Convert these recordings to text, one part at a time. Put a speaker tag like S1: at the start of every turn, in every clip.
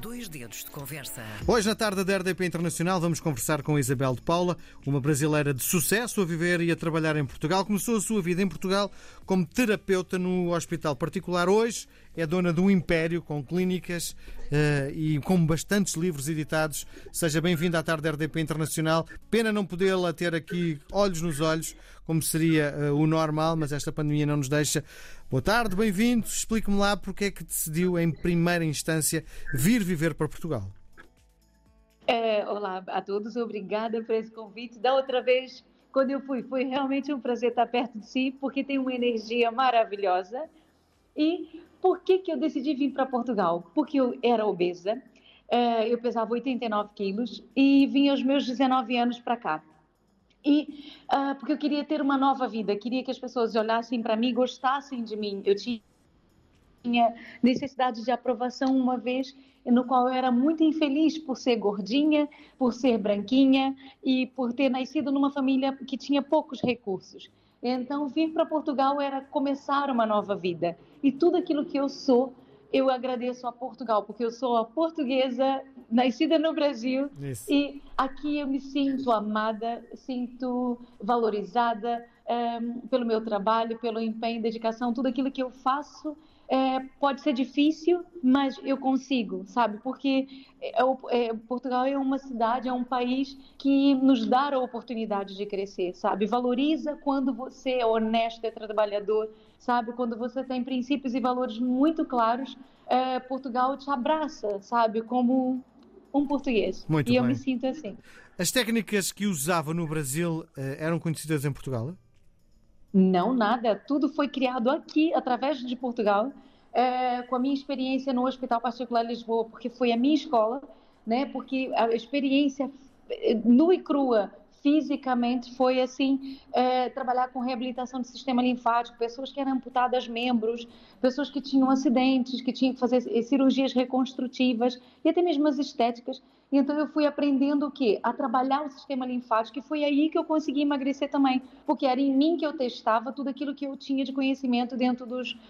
S1: Dois dedos de conversa.
S2: Hoje, na tarde da RDP Internacional, vamos conversar com Isabel de Paula, uma brasileira de sucesso a viver e a trabalhar em Portugal. Começou a sua vida em Portugal como terapeuta no hospital particular. Hoje é dona de um império com clínicas e com bastantes livros editados. Seja bem-vinda à tarde da RDP Internacional. Pena não podê-la ter aqui olhos nos olhos, como seria o normal, mas esta pandemia não nos deixa. Boa tarde, bem-vindo. Explique-me lá porque é que decidiu, em primeira instância, vir viver para Portugal.
S3: Olá a todos, obrigada por esse convite. Da outra vez, quando eu fui, foi realmente um prazer estar perto de si, porque tem uma energia maravilhosa. E por que eu decidi vir para Portugal? Porque eu era obesa, eu pesava 89 quilos e vim aos meus 19 anos para cá. E porque eu queria ter uma nova vida, queria que as pessoas olhassem para mim e gostassem de mim. Eu tinha necessidade de aprovação uma vez, no qual eu era muito infeliz por ser gordinha, por ser branquinha e por ter nascido numa família que tinha poucos recursos. Então, vir para Portugal era começar uma nova vida. E tudo aquilo que eu sou, eu agradeço a Portugal, porque eu sou a portuguesa, nascida no Brasil. Isso. E aqui eu me sinto amada, sinto valorizada pelo meu trabalho, pelo empenho, dedicação, tudo aquilo que eu faço. Pode ser difícil, mas eu consigo, sabe? Porque Portugal é uma cidade, é um país que nos dá a oportunidade de crescer, sabe? Valoriza quando você é honesto, é trabalhador, sabe? Quando você tem princípios e valores muito claros, Portugal te abraça, sabe? Como um português.
S2: Muito
S3: bem.
S2: Eu
S3: me sinto assim.
S2: As técnicas que usava no Brasil eram conhecidas em Portugal?
S3: Não, nada. Tudo foi criado aqui, através de Portugal, com a minha experiência no Hospital Particular de Lisboa, porque foi a minha escola, né? Porque a experiência nua e crua, fisicamente, foi assim, trabalhar com reabilitação do sistema linfático, pessoas que eram amputadas membros, pessoas que tinham acidentes, que tinham que fazer cirurgias reconstrutivas e até mesmo as estéticas. Então eu fui aprendendo o quê? A trabalhar o sistema linfático, e foi aí que eu consegui emagrecer também, porque era em mim que eu testava tudo aquilo que eu tinha de conhecimento dentro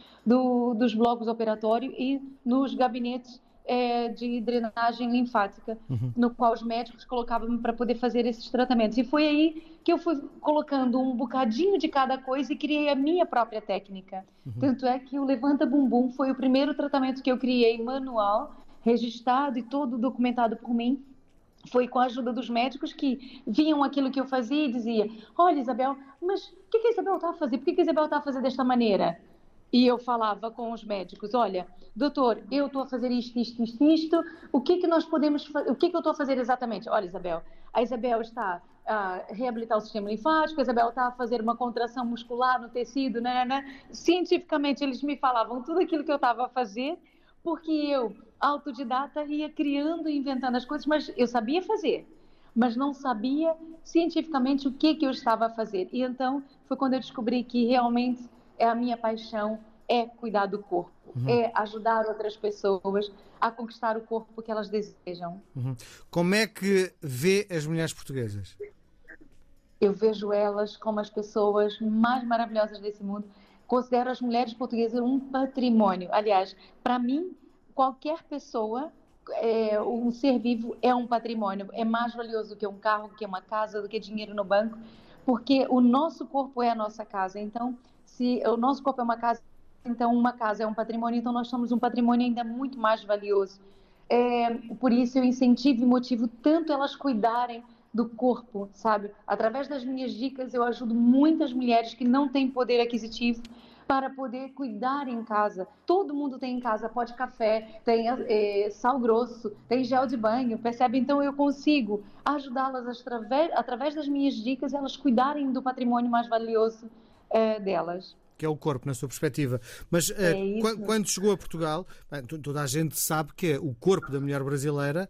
S3: dos blocos operatórios e nos gabinetes de drenagem linfática, no qual os médicos colocavam para poder fazer esses tratamentos. E foi aí que eu fui colocando um bocadinho de cada coisa e criei a minha própria técnica. Tanto é que o Levanta Bumbum foi o primeiro tratamento que eu criei manual, registrado e todo documentado por mim. Foi com a ajuda dos médicos que viam aquilo que eu fazia e dizia: olha, Isabel, mas o que a Isabel está a fazer? Por que a Isabel está a fazer desta maneira? E eu falava com os médicos: olha, doutor, eu estou a fazer isto, o que nós podemos fazer? O que eu estou a fazer exatamente? Olha, Isabel, a Isabel está a reabilitar o sistema linfático, a Isabel está a fazer uma contração muscular no tecido, né? Cientificamente eles me falavam tudo aquilo que eu estava a fazer, porque eu, autodidata, ia criando e inventando as coisas, mas eu sabia fazer, mas não sabia cientificamente o que eu estava a fazer. E então foi quando eu descobri que realmente a minha paixão é cuidar do corpo, é ajudar outras pessoas a conquistar o corpo que elas desejam.
S2: Como é que vê as mulheres portuguesas?
S3: Eu vejo elas como as pessoas mais maravilhosas desse mundo. Considero as mulheres portuguesas um patrimônio. Aliás, para mim, qualquer pessoa, um ser vivo é um patrimônio. É mais valioso do que um carro, do que uma casa, do que dinheiro no banco, porque o nosso corpo é a nossa casa. Então, se o nosso corpo é uma casa, então uma casa é um patrimônio, então nós somos um patrimônio ainda muito mais valioso. Por isso eu incentivo e motivo tanto elas cuidarem do corpo, sabe? Através das minhas dicas eu ajudo muitas mulheres que não têm poder aquisitivo para poder cuidar em casa. Todo mundo tem em casa pó de café, tem sal grosso, tem gel de banho, percebe? Então eu consigo ajudá-las através das minhas dicas, elas cuidarem do patrimônio mais valioso delas.
S2: Que é o corpo, na sua perspectiva. Mas quando chegou a Portugal, toda a gente sabe que o corpo da mulher brasileira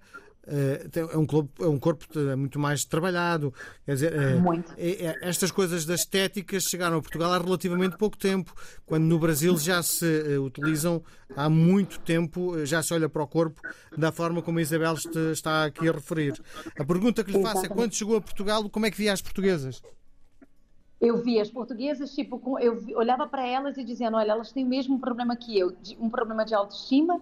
S2: é um corpo muito mais trabalhado. Quer dizer, estas coisas das estéticas chegaram a Portugal há relativamente pouco tempo, quando no Brasil já se utilizam há muito tempo, já se olha para o corpo da forma como a Isabel está aqui a referir. A pergunta que lhe faço é: quando chegou a Portugal, como é que via as portuguesas?
S3: Eu via as portuguesas, eu olhava para elas e dizendo: olha, elas têm o mesmo problema que eu, um problema de autoestima,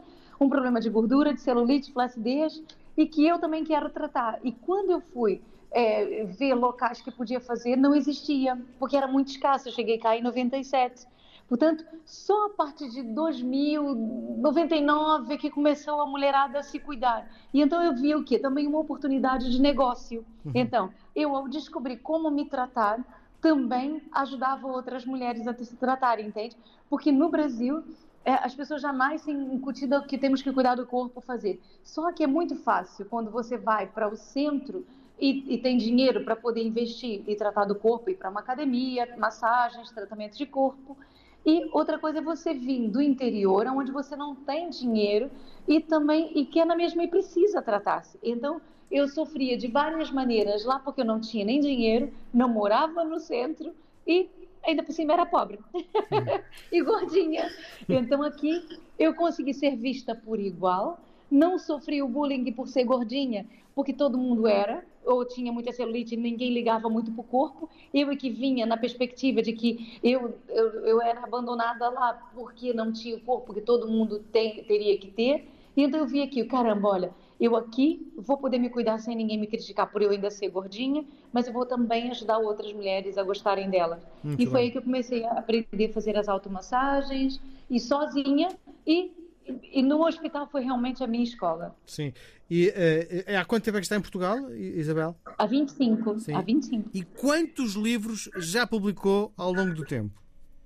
S3: um problema de gordura, de celulite, flacidez, e que eu também quero tratar. E quando eu fui ver locais que podia fazer, não existia, porque era muito escasso. Eu cheguei cá em 97. Portanto, só a partir de 2000, 99 que começou a mulherada a se cuidar. E então eu vi o quê? Também uma oportunidade de negócio. Então, eu ao descobrir como me tratar, também ajudava outras mulheres a se tratarem, entende? Porque no Brasil, as pessoas já nascem incutidas que temos que cuidar do corpo, fazer. Só que é muito fácil quando você vai para o centro e tem dinheiro para poder investir e tratar do corpo, ir para uma academia, massagens, tratamentos de corpo. E outra coisa é você vir do interior, onde você não tem dinheiro e que é na mesma e precisa tratar-se. Então, eu sofria de várias maneiras lá porque eu não tinha nem dinheiro, não morava no centro e ainda por cima era pobre e gordinha. Então aqui eu consegui ser vista por igual, não sofri o bullying por ser gordinha, porque todo mundo era, ou tinha muita celulite e ninguém ligava muito para o corpo. Eu é que vinha na perspectiva de que eu era abandonada lá porque não tinha o corpo que todo mundo teria que ter. E então eu vi aqui, caramba, olha, eu aqui vou poder me cuidar sem ninguém me criticar por eu ainda ser gordinha, mas eu vou também ajudar outras mulheres a gostarem delas.
S2: Muito
S3: E foi
S2: bem.
S3: aí que eu comecei a aprender a fazer as automassagens, e sozinha, e no hospital foi realmente a minha escola.
S2: Sim. E há quanto tempo é que está em Portugal, Isabel?
S3: Há 25, há
S2: Sim.
S3: 25.
S2: E quantos livros já publicou ao longo do tempo?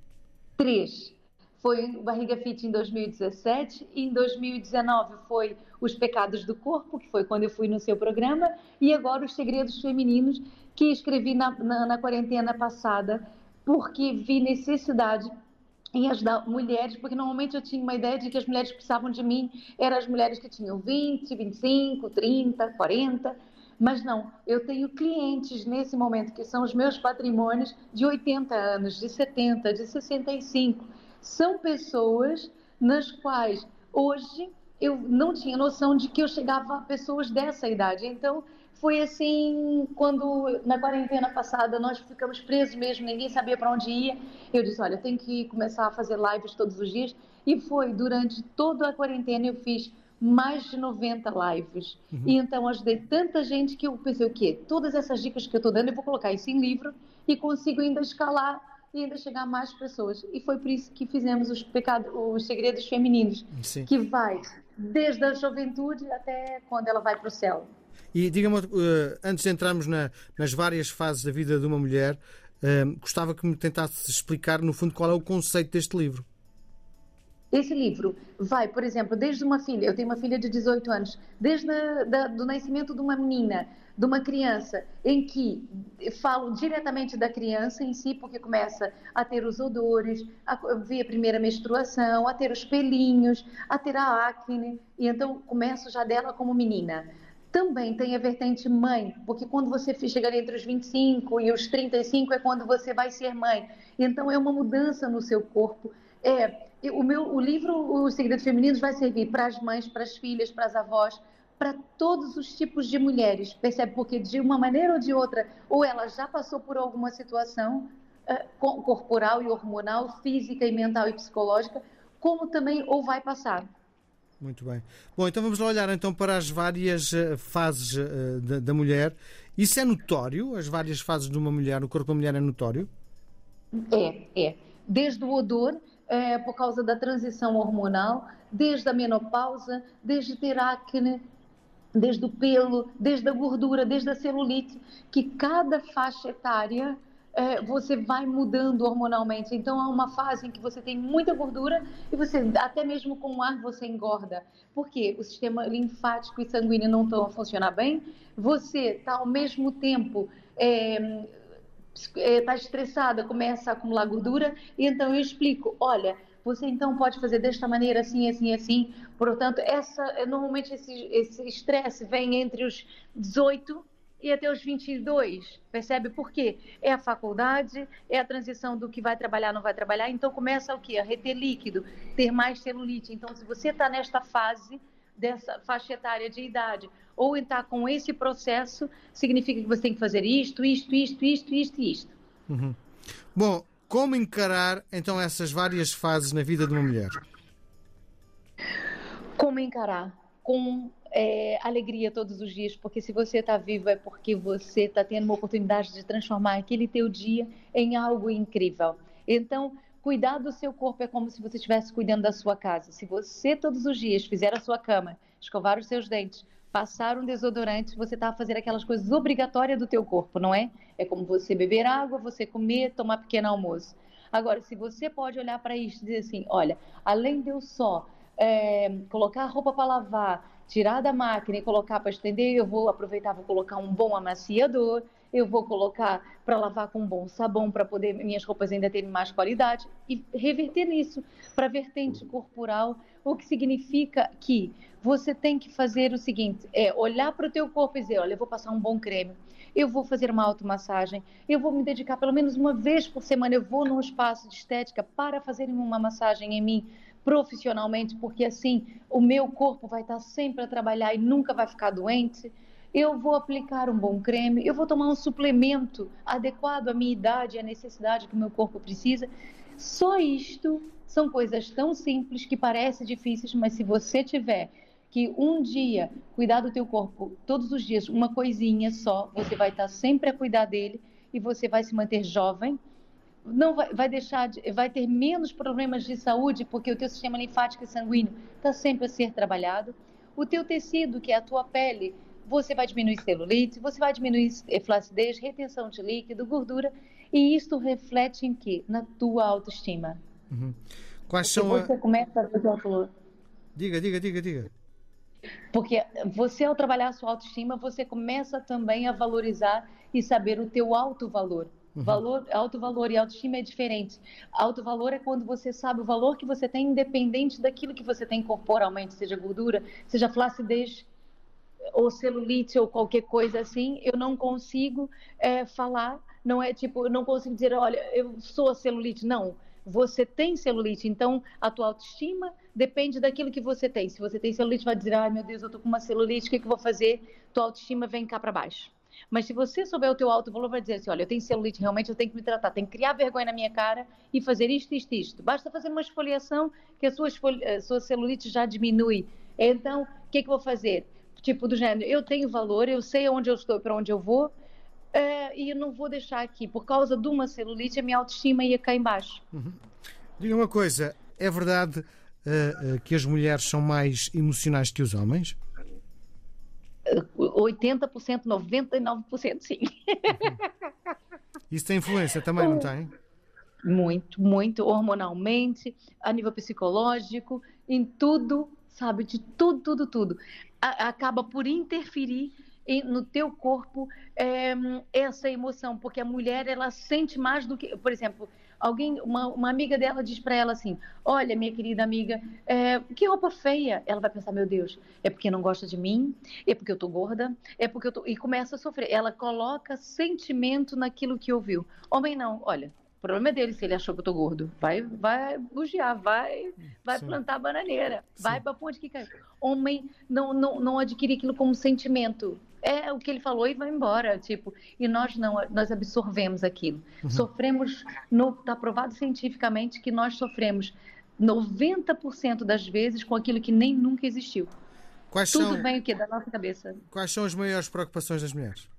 S3: 3. Foi o Barriga Fit em 2017 e em 2019 foi Os Pecados do Corpo, que foi quando eu fui no seu programa, e agora Os Segredos Femininos, que escrevi na quarentena passada, porque vi necessidade em ajudar mulheres, porque normalmente eu tinha uma ideia de que as mulheres que precisavam de mim eram as mulheres que tinham 20, 25, 30, 40, mas não, eu tenho clientes nesse momento que são os meus patrimônios de 80 anos, de 70, de 65. São pessoas nas quais hoje eu não tinha noção de que eu chegava a pessoas dessa idade. Então, foi assim, quando na quarentena passada nós ficamos presos mesmo, ninguém sabia para onde ia. Eu disse, olha, eu tenho que começar a fazer lives todos os dias. E foi, durante toda a quarentena eu fiz mais de 90 lives. E então ajudei tanta gente que eu pensei, o quê? Todas essas dicas que eu estou dando, eu vou colocar isso em livro e consigo ainda escalar e ainda chegar a mais pessoas. E foi por isso que fizemos os Segredos Femininos,
S2: Sim.
S3: que vai desde a juventude até quando ela vai para o céu.
S2: E diga-me, antes de entrarmos nas várias fases da vida de uma mulher, gostava que me tentasse explicar, no fundo, qual é o conceito deste livro.
S3: Esse livro vai, por exemplo, desde uma filha, eu tenho uma filha de 18 anos, desde do nascimento de uma menina, de uma criança, em que falo diretamente da criança em si, porque começa a ter os odores, a ver a primeira menstruação, a ter os pelinhos, a ter a acne, e então começo já dela como menina. Também tem a vertente mãe, porque quando você chega entre os 25 e os 35 é quando você vai ser mãe. Então é uma mudança no seu corpo. O livro Os Segredos Femininos vai servir para as mães, para as filhas, para as avós, para todos os tipos de mulheres, percebe? Porque de uma maneira ou de outra, ou ela já passou por alguma situação corporal e hormonal, física e mental e psicológica, como também ou vai passar.
S2: Muito bem. Bom, então vamos lá olhar então para as várias fases da mulher. Isso é notório? As várias fases de uma mulher, no corpo da mulher é notório?
S3: É. Desde o odor, por causa da transição hormonal, desde a menopausa, desde ter acne, desde o pelo, desde a gordura, desde a celulite, que cada faixa etária você vai mudando hormonalmente. Então, há uma fase em que você tem muita gordura e você, até mesmo com o ar, você engorda. Porque o sistema linfático e sanguíneo não estão a funcionar bem. Você está, ao mesmo tempo, está estressada, começa a acumular gordura. E então, eu explico, olha, você então pode fazer desta maneira, assim, assim, assim. Portanto, normalmente esse estresse vem entre os 18 e até os 22, percebe? Por quê? É a faculdade, é a transição do que vai trabalhar, não vai trabalhar, então começa o quê? A reter líquido, ter mais celulite. Então, se você está nesta fase, dessa faixa etária de idade, ou está com esse processo, significa que você tem que fazer isto.
S2: Uhum. Bom, como encarar então essas várias fases na vida de uma mulher?
S3: Como encarar? Com alegria todos os dias, porque se você está vivo é porque você está tendo uma oportunidade de transformar aquele teu dia em algo incrível. Então, cuidar do seu corpo é como se você estivesse cuidando da sua casa. Se você todos os dias fizer a sua cama, escovar os seus dentes, passar um desodorante, você está a fazer aquelas coisas obrigatórias do teu corpo, não é? É como você beber água, você comer, tomar pequeno almoço. Agora, se você pode olhar para isso e dizer assim, olha, além de eu só colocar a roupa para lavar, tirar da máquina e colocar para estender, eu vou aproveitar, vou colocar um bom amaciador, eu vou colocar para lavar com um bom sabão para poder minhas roupas ainda terem mais qualidade e reverter nisso para a vertente corporal, o que significa que você tem que fazer o seguinte, olhar para o teu corpo e dizer, olha, eu vou passar um bom creme, eu vou fazer uma automassagem, eu vou me dedicar pelo menos uma vez por semana, eu vou num espaço de estética para fazer uma massagem em mim, profissionalmente, porque assim o meu corpo vai estar sempre a trabalhar e nunca vai ficar doente. Eu vou aplicar um bom creme, eu vou tomar um suplemento adequado à minha idade e à necessidade que o meu corpo precisa. Só isto são coisas tão simples que parecem difíceis, mas se você tiver que um dia cuidar do teu corpo, todos os dias, uma coisinha só, você vai estar sempre a cuidar dele e você vai se manter jovem, não vai ter menos problemas de saúde, porque o teu sistema linfático e sanguíneo está sempre a ser trabalhado. O teu tecido, que é a tua pele, você vai diminuir celulite, você vai diminuir flacidez, retenção de líquido, gordura, e isso reflete em quê? Na tua autoestima.
S2: Uhum. Quais
S3: porque
S2: são
S3: você começa a fazer o
S2: Diga.
S3: Porque você, ao trabalhar a sua autoestima, você começa também a valorizar e saber o teu alto valor. Alto valor e autoestima é diferente. Alto valor é quando você sabe o valor que você tem, independente daquilo que você tem corporalmente, seja gordura, seja flacidez, ou celulite, ou qualquer coisa assim. Eu não consigo falar, não é tipo, eu não consigo dizer, olha, eu sou a celulite. Não, você tem celulite, então a tua autoestima depende daquilo que você tem. Se você tem celulite, vai dizer, ai meu Deus, eu tô com uma celulite, o que eu vou fazer? Tua autoestima vem cá para baixo. Mas se você souber o teu alto valor, vai dizer assim, olha, eu tenho celulite, realmente eu tenho que me tratar, tenho que criar vergonha na minha cara e fazer isto. Basta fazer uma esfoliação que a sua celulite já diminui. Então, o que eu vou fazer? Tipo do gênero, eu tenho valor, eu sei onde eu estou e para onde eu vou, e eu não vou deixar aqui, por causa de uma celulite, a minha autoestima ia cá embaixo.
S2: Diga uma coisa, é verdade que as mulheres são mais emocionais que os homens?
S3: 80%, 99% sim.
S2: Isso tem influência também, não tem?
S3: Muito, hormonalmente, a nível psicológico, em tudo, sabe, de tudo. Acaba por interferir no teu corpo essa emoção, porque a mulher, ela sente mais do que, por exemplo, uma amiga dela diz para ela assim, olha, minha querida amiga, que roupa feia. Ela vai pensar, meu Deus, é porque não gosta de mim, é porque eu tô gorda, é porque eu tô... E começa a sofrer. Ela coloca sentimento naquilo que ouviu. Homem não, olha, o problema é dele se ele achou que eu tô gordo. Vai bugiar, vai plantar bananeira, vai para onde que cai. Homem não adquire aquilo como sentimento. É o que ele falou e vai embora, tipo, e nós não, nós absorvemos aquilo. Sofremos, está provado cientificamente que nós sofremos 90% das vezes com aquilo que nem nunca existiu. Tudo vem o quê? Da nossa cabeça.
S2: Quais são as maiores preocupações das mulheres?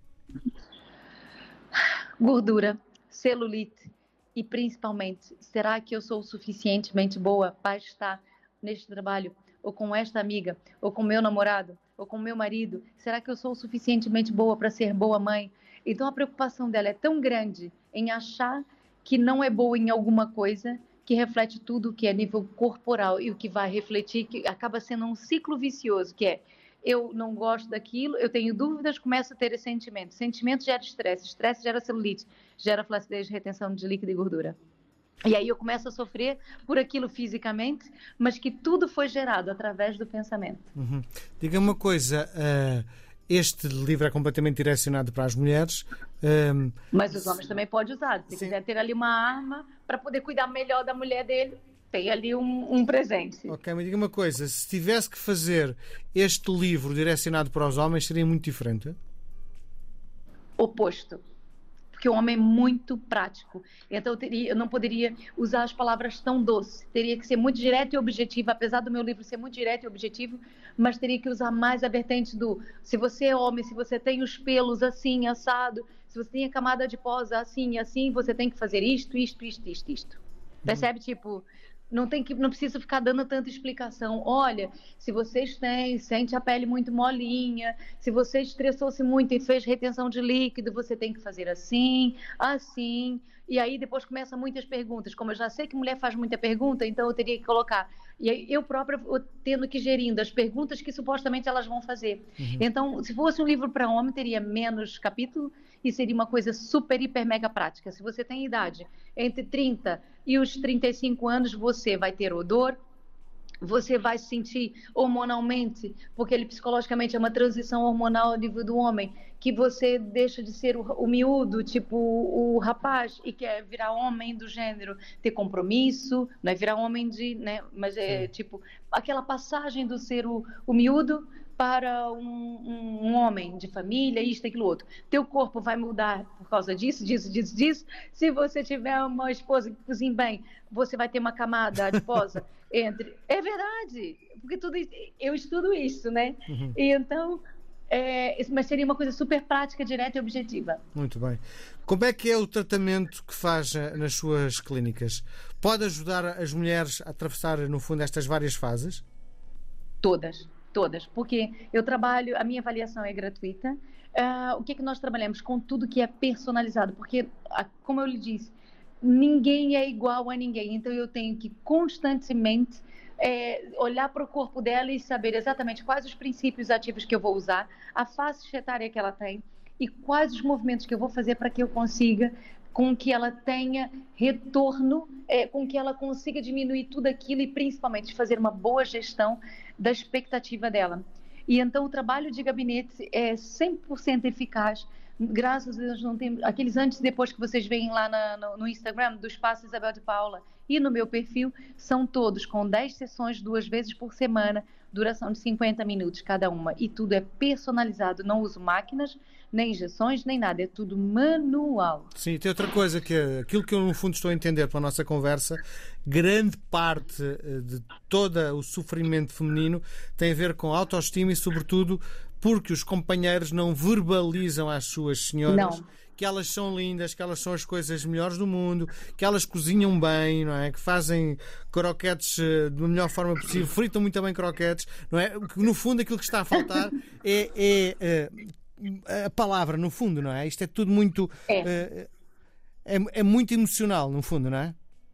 S3: Gordura, celulite e principalmente, será que eu sou suficientemente boa para estar neste trabalho, ou com esta amiga, ou com meu namorado, ou com meu marido? Será que eu sou suficientemente boa para ser boa mãe? Então a preocupação dela é tão grande em achar que não é boa em alguma coisa, que reflete tudo que é nível corporal e o que vai refletir, que acaba sendo um ciclo vicioso, que é, eu não gosto daquilo, eu tenho dúvidas, começo a ter esse sentimento. Sentimento gera estresse gera celulite, gera flacidez, retenção de líquido e gordura. E aí eu começo a sofrer por aquilo fisicamente, mas que tudo foi gerado através do pensamento.
S2: Diga uma coisa, este livro é completamente direcionado para as mulheres.
S3: Mas os homens também podem usar. Se quiser ter ali uma arma para poder cuidar melhor da mulher dele, tem ali um presente.
S2: Ok, mas diga uma coisa, se tivesse que fazer este livro direcionado para os homens, seria muito diferente?
S3: Oposto. porque o homem é muito prático. Então eu não poderia usar as palavras tão doces. Teria que ser muito direto e objetivo, apesar do meu livro ser muito direto e objetivo, mas teria que usar mais a vertente do se você é homem, se você tem os pelos assim, assado, se você tem a camada adiposa assim e assim, você tem que fazer isto. Percebe? Tipo, não precisa ficar dando tanta explicação. Olha, se vocês sente a pele muito molinha, se você estressou-se muito e fez retenção de líquido, você tem que fazer assim, assim. E aí depois começam muitas perguntas. Como eu já sei que mulher faz muita pergunta, então eu teria que colocar. E aí eu própria tendo que gerindo as perguntas que supostamente elas vão fazer. Então, se fosse um livro para homem, teria menos capítulo e seria uma coisa super, hiper, mega prática. Se você tem idade entre 30 e os 35 anos, você vai ter odor, você vai se sentir hormonalmente, porque ele psicologicamente é uma transição hormonal ao nível do homem, que você deixa de ser o miúdo, tipo o rapaz, e quer virar homem do gênero, ter compromisso, não é virar homem de, né, mas é tipo aquela passagem do ser o miúdo para um homem de família, isto, aquilo, outro. Teu corpo vai mudar por causa disso. Se você tiver uma esposa que cozinha bem, você vai ter uma camada adiposa entre... É verdade, porque eu estudo isso, né? E então, mas seria uma coisa super prática, direta e objetiva.
S2: Muito bem. Como é que é o tratamento que faz nas suas clínicas? Pode ajudar as mulheres a atravessar, no fundo, estas várias fases?
S3: Todas, porque eu trabalho, a minha avaliação é gratuita. O que nós trabalhamos? Com tudo que é personalizado, porque, como eu lhe disse, ninguém é igual a ninguém, então eu tenho que constantemente olhar para o corpo dela e saber exatamente quais os princípios ativos que eu vou usar, a faixa etária que ela tem e quais os movimentos que eu vou fazer para que eu consiga com que ela tenha retorno, com que ela consiga diminuir tudo aquilo e principalmente fazer uma boa gestão da expectativa dela. E então o trabalho de gabinete é 100% eficaz. Graças a Deus não tem aqueles antes e depois que vocês veem lá no Instagram do Espaço Isabel de Paula e no meu perfil, são todos com 10 sessões 2 vezes por semana, duração de 50 minutos cada uma, e tudo é personalizado, não uso máquinas, nem injeções, nem nada, é tudo manual.
S2: Sim, tem outra coisa, que é aquilo que eu no fundo estou a entender pela nossa conversa, grande parte de todo o sofrimento feminino tem a ver com autoestima e sobretudo porque os companheiros não verbalizam às suas senhoras que elas são lindas, que elas são as coisas melhores do mundo, que elas cozinham bem, não é? Que fazem croquetes da melhor forma possível, fritam muito bem croquetes, não é? No fundo aquilo que está a faltar é a palavra, no fundo, não é? Isto é tudo muito... É muito emocional, no fundo, não é?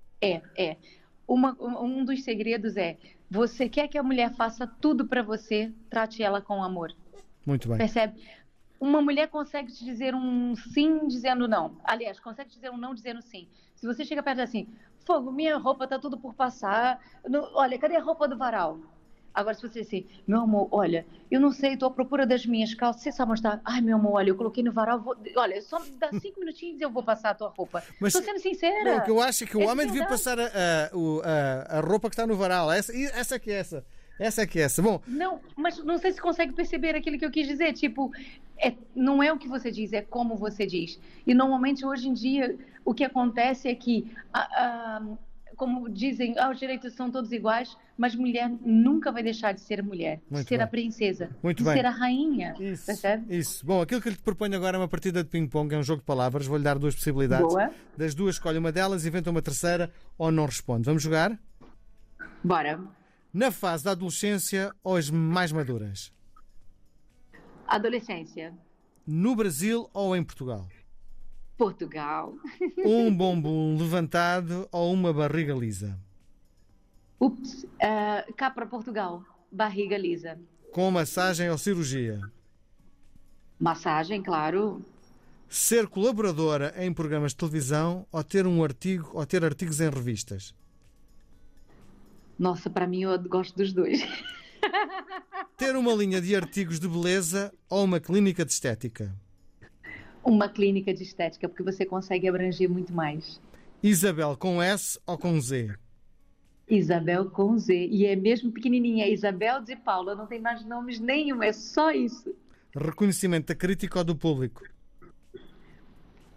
S3: Um dos segredos é: você quer que a mulher faça tudo para você, trate ela com amor.
S2: Muito bem.
S3: Percebe? Uma mulher consegue te dizer um sim dizendo não. Aliás, consegue te dizer um não dizendo sim. Se você chega perto assim, fogo, minha roupa tá tudo por passar. Olha, cadê a roupa do varal? Agora, se você diz assim, meu amor, olha, eu não sei, estou à procura das minhas calças, você sabe onde está? Ai, meu amor, olha, eu coloquei no varal, olha, só dá 5 minutinhos e eu vou passar a tua roupa. Estou sendo sincera.
S2: Não, o que eu acho é que o homem devia passar a roupa que está no varal. Essa é que é essa. Essa é que é essa. Bom,
S3: não, mas não sei se consegue perceber aquilo que eu quis dizer. Tipo, não é o que você diz, é como você diz. E normalmente, hoje em dia, o que acontece é que... como dizem, os direitos são todos iguais, mas mulher nunca vai deixar de ser mulher, de ser a princesa, de ser a rainha.
S2: Isso,
S3: percebe?
S2: Isso. Bom, aquilo que eu lhe proponho agora é uma partida de ping-pong, é um jogo de palavras. Vou-lhe dar 2 possibilidades.
S3: Boa.
S2: Das 2, escolhe uma delas, inventa uma terceira ou não responde. Vamos jogar?
S3: Bora.
S2: Na fase da adolescência ou as mais maduras?
S3: Adolescência.
S2: No Brasil ou em Portugal?
S3: Portugal.
S2: Um bumbum levantado ou uma barriga lisa?
S3: Ups. Cá para Portugal. Barriga lisa.
S2: Com massagem ou cirurgia?
S3: Massagem, claro.
S2: Ser colaboradora em programas de televisão ou ter artigos em revistas?
S3: Nossa, para mim eu gosto dos dois.
S2: Ter uma linha de artigos de beleza ou uma clínica de estética?
S3: Uma clínica de estética, porque você consegue abranger muito mais.
S2: Isabel com S ou com Z?
S3: Isabel com Z. E é mesmo pequenininha, é Isabel de Paula, não tem mais nomes nenhum, é só isso.
S2: Reconhecimento da crítica ou do público?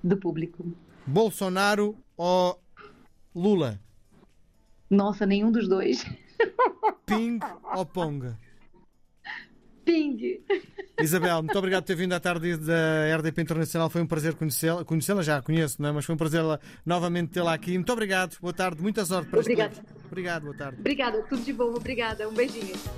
S3: do público.
S2: Bolsonaro ou Lula?
S3: Nossa, nenhum dos dois.
S2: Ping ou Pong?
S3: Ping!
S2: Isabel, muito obrigado por ter vindo à tarde da RDP Internacional. Foi um prazer conhecê-la. Conhecê-la já a conheço, não é? Mas foi um prazer novamente tê-la aqui. Muito obrigado. Boa tarde. Muita sorte para este livro. Obrigado. Boa tarde.
S3: Obrigada, tudo de bom. Obrigada. Um beijinho.